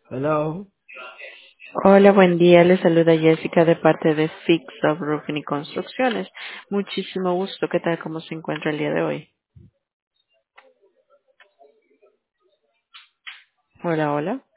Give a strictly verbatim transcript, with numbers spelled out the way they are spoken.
Hello. Hola, buen día. Le saluda Jessica de parte de Fix of Roofing y Construcciones. Muchísimo gusto. ¿Qué tal? ¿Cómo se encuentra el día de hoy? Hola, hola.